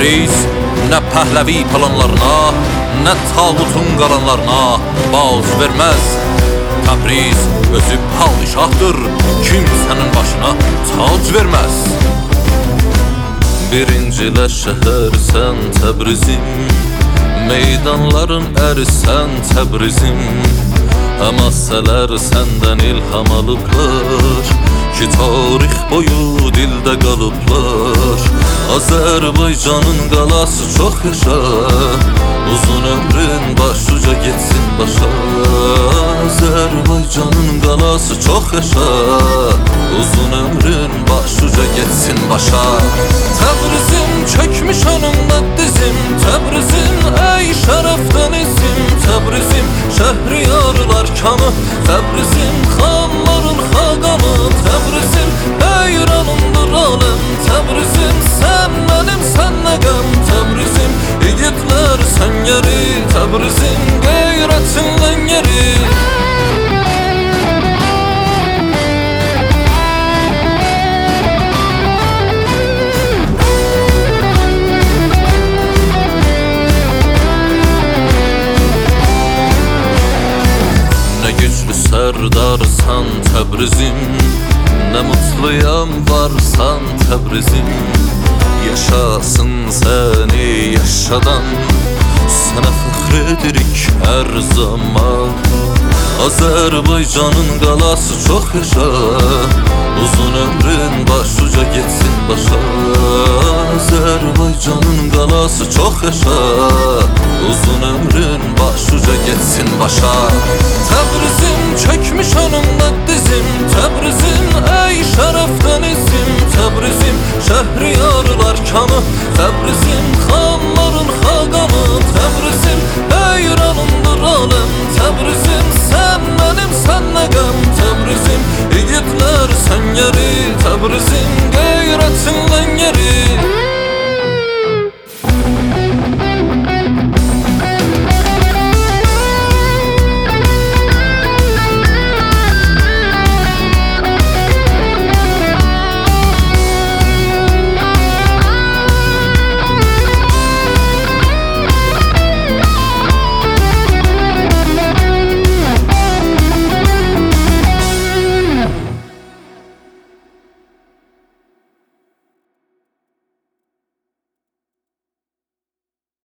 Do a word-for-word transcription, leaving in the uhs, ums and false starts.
Təbriz nə pəhləvi planlarına, nə tağutun qalanlarına bağız verməz. Təbriz özü padişahdır, kimsənin başına tac verməz. Birincilə şəhərsən Təbrizim, meydanların ərisən Təbrizim. Həmasələr səndən ilham alıblar ki, tarix boyu dildə qalıblar. Azərbaycanın qalası çox yaşa, uzun ömrün başuca getsin başa. Azərbaycanın qalası çox yaşa, uzun ömrün başuca getsin başa. Təbrizim çökmüş önümdə dizim, Təbrizim ey şərəfdən izim. Təbrizim şəhriyarlar kanı, Təbrizim xanların xaqanı. Təbrizim beyranımdır aləm, Təbrizim sən mənim sən nəqəm. Təbrizim igidlər səngəri, Təbrizim qeyrətin ləngəri. Güçlü sərdarsan Təbrizim, nə mutluyam varsan Təbrizim. Yaşasın səni yaşadan, sənə fəxr edirik hər zaman. Azərbaycanın qalası çox yaşa, uzun ömrün başuca getsin başa. Azərbaycanın qalası çox yaşa, uzun ömrün başuca getsin başa. Təbrizim çökmüş önümdə dizim, Təbrizim ey şərəfdən izim. Təbrizim şəhriyarlar kanı,